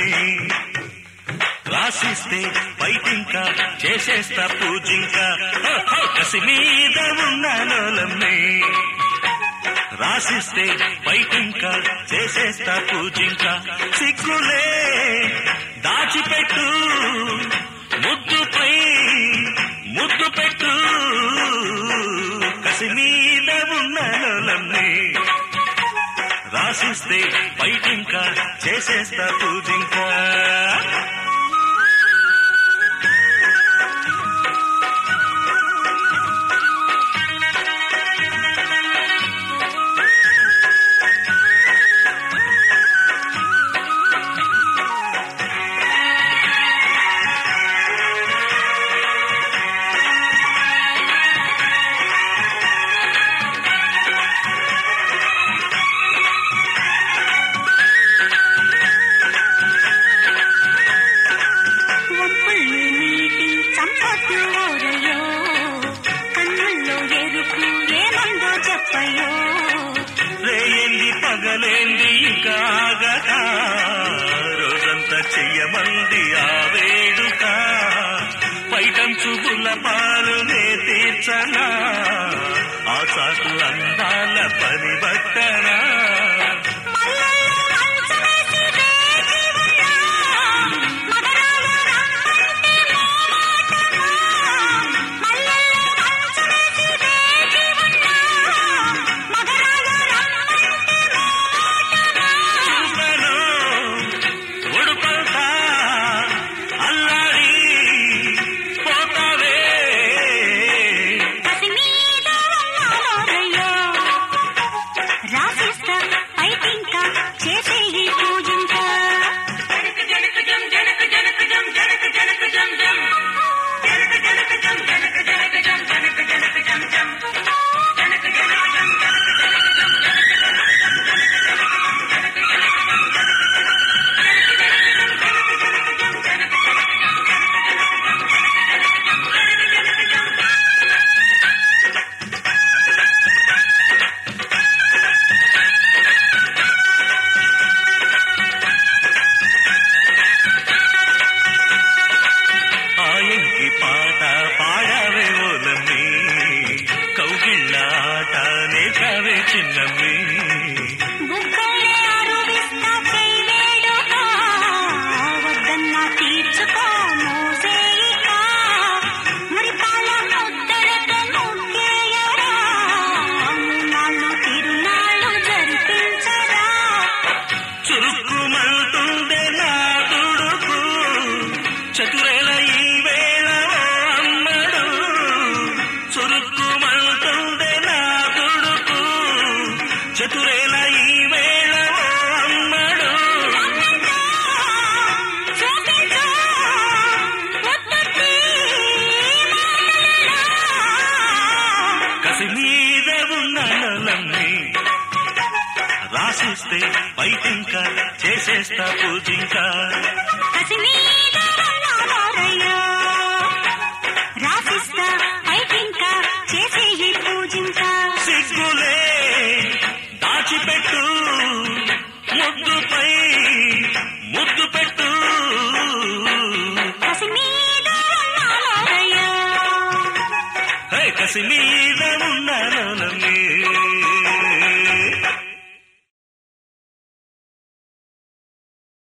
రాసిస్తే బయటింకా చేసేస్తా పూజింకా కసి మీద ఉన్నానోలమ్మే రాసిస్తే బయటింకా చేసేస్తా పూజింకా సిగ్గులే దాచిపెట్టు ముద్దుపై ముద్దు పెట్టు కసి మీద ఉన్నానోలమ్మే రాసిస్తే బయటింకా చేసేస్తా పూజింకా రేయంది పగలేంది కాగక రోజంతా చెయ్యమంది ఆ వేడుక పైటంచు గుల్లపాలు నే తీర్చనా ఆ చాటు అందాల పరిబట్టనా చిన్నమ్మి వద్దన్నా తీర్చుకో మోసేయిక మురిపాల ముద్దరతో ముగ్గేయరా నాళ్ళు తిరునాళ్ళు జరిపించరా చురుక్కుమంటుండే నా తుడుకు చతురేల ఈ వేళ అమ్మడు చురుక్కుమంటుండే నా తుడుకు చతురేల ఈ వేళ అమ్మడు కసి మీద ఉన్నానోలమ్మి రాసిస్తే బయటింకా చేసేస్తా పూజింకా కసి మీద ఉన్నానోరయ్యో రాసిస్తా బయటింకా చేసేయి పూజింకా సిగ్గులే దాచిపెట్టు ముద్దుపై ముద్దు పెట్టు కసి మీద ఉన్నానోరయ్యో కసి మీద ఉన్నానోలమ్మి